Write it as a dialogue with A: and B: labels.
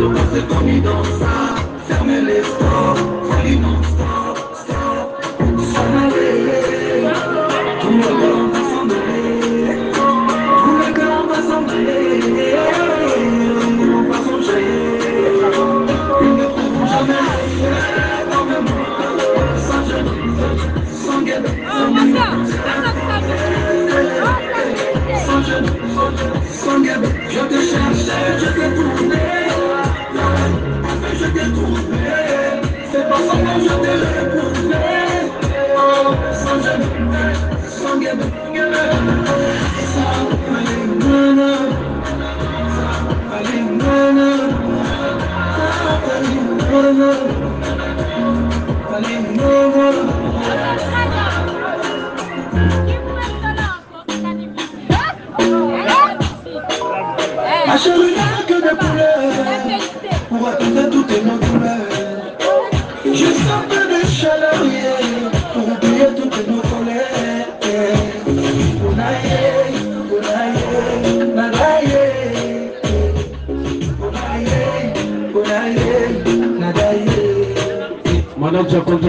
A: plutôt passer ton nuit dans ça. Fermer les stores, folie non-stop, stop. S'en aller, tout le monde va s'en aller. Tout le monde va s'en aller. Ils vont pas songer, ils ne trouveront jamais. Comme moi, sans genou, sans gueule, sans genou, sans gueule. Je te cherchais, je t'ai trouvé. Enfin, je t'ai trouvé. C'est pas seulement je t'ai retrouvé. Oh, sans genou, sans gueule. Ma chérie n'a que des couleurs pour atteindre toutes nos douleurs. Juste un peu de chaleur pour oublier toutes nos colères. Onaye, onaye, nadaye. Onaye, onaye, nadaye.